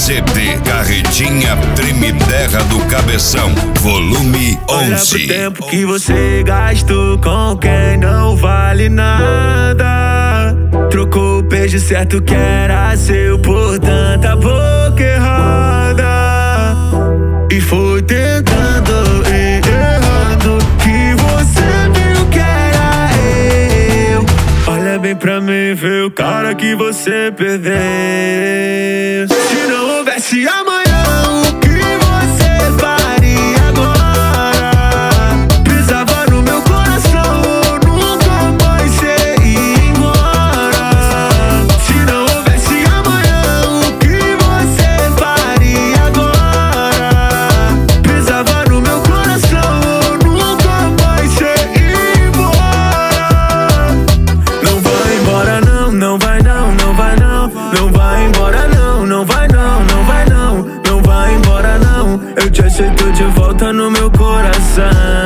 CD Carretinha Treme Terra do Cabeção, volume 11. Olha pro tempo que você gastou com quem não vale nada. Trocou o beijo certo que era seu por tanta boca errada. E foi tentando e errando que você viu que era eu. Olha bem pra mim, vê o cara que você perdeu. Se não houvesse amanhã, o que você faria agora? Pisava no meu coração, nunca mais você ia embora. Se não houvesse amanhã, o que você faria agora? Pisava no meu coração, nunca mais você ia embora. Não vai embora não, não vai não, não vai não. Não vai embora não, não vai não, não vai não. Não vai embora não, eu te aceito de volta no meu coração.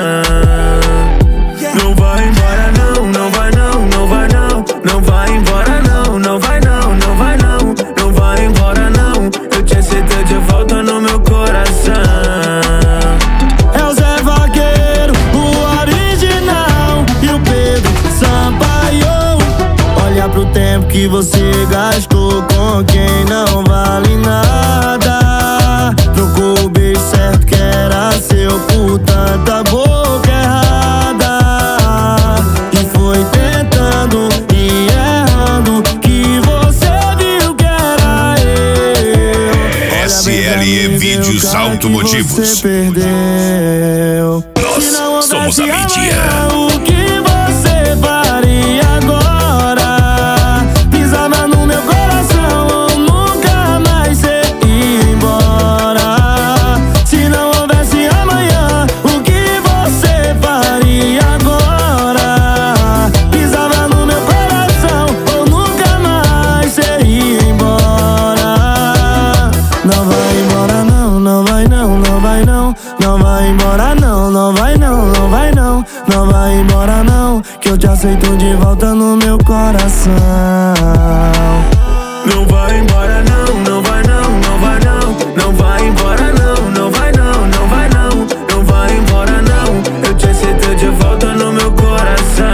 Não vai embora não, não vai não, não vai não. Não vai embora não, não vai não, não vai não. Não vai embora não, eu te aceito de volta no meu coração. É o Zé Vaqueiro, o original, e o Pedro Sampaio. Olha pro tempo que você gastou com quem não vale nada. Trocou o beijo certo que era seu por tanta boca errada. E foi tentando e errando que você viu que era eu. SLE Vídeos Automotivos. Você perdeu. Nós somos a mídia. O que você faria agora? Pisava no meu coração, nunca mais você ia embora. Se não houvesse amanhã, o que você faria agora? Pisava no meu coração, ou nunca mais você ia embora. Não vai embora não, não vai não, não vai não. Não vai embora não, não vai não, não vai não. Não vai embora não, que eu te aceito de volta no meu coração. Não vai embora não, não vai não, não vai não. Não vai embora não, não vai não, não vai não. Não vai embora não, eu te aceito de volta no meu coração.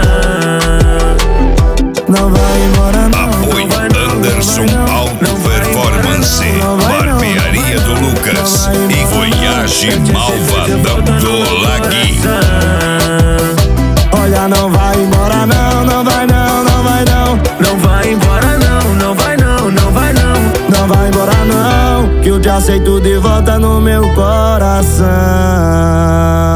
Não vai embora não. Apoio Anderson Auto Performance, Barbearia do Lucas e Voyage Malvadão do Lagui. Olha, não vai embora não, não vai não, não vai não. Não vai embora não, não vai não, não vai não. Não vai embora não, que eu te aceito de volta no meu coração.